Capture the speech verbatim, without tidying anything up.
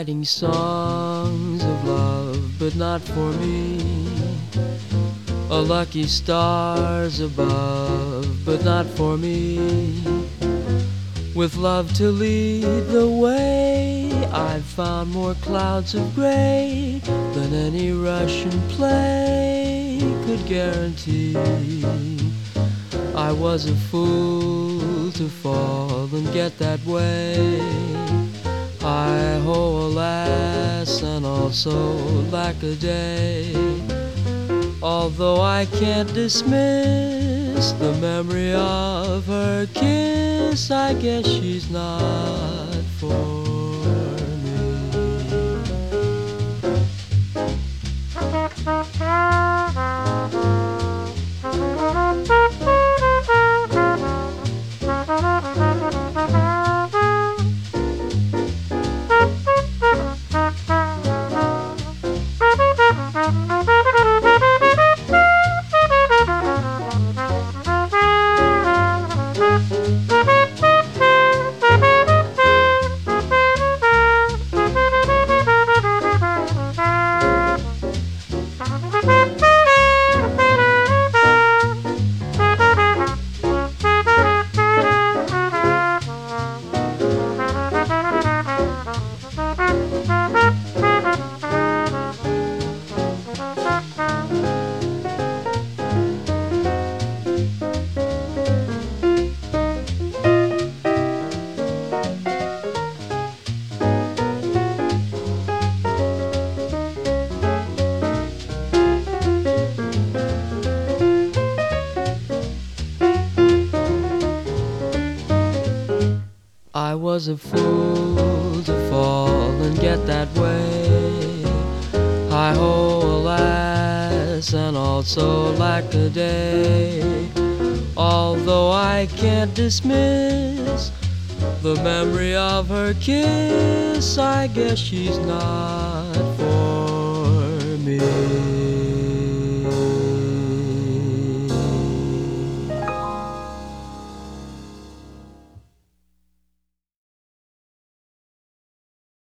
writing songs of love, but not for me. A lucky stars above, but not for me. With love to lead the way, I've found more clouds of gray than any Russian play could guarantee. I was a fool to fall and get that way. Hi-ho, alas, and also lack a day. Although I can't dismiss the memory of her kiss, I guess she's not for I was a fool to fall and get that way. Hi-ho, alas, and also lack a day. Although I can't dismiss the memory of her kiss, I guess she's not for me.